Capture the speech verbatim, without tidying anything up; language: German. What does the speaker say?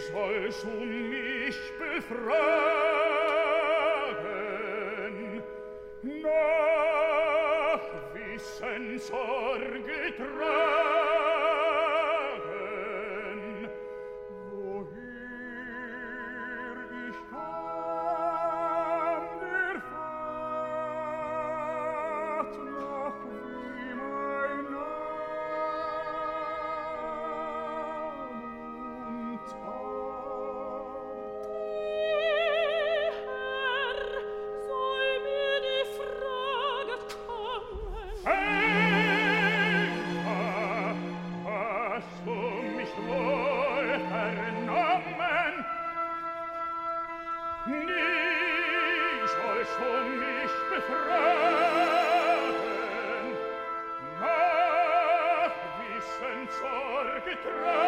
sollst du mich befragen, nach Wissenssorge tragen, woher ich kam, der Fahrt noch wie mein Name und Tat. Herr, soll mir die Frage kommen? Eva, hast du mich wohl vernommen? Nie sollst du mich befragen, nach Wissenssorge tragen,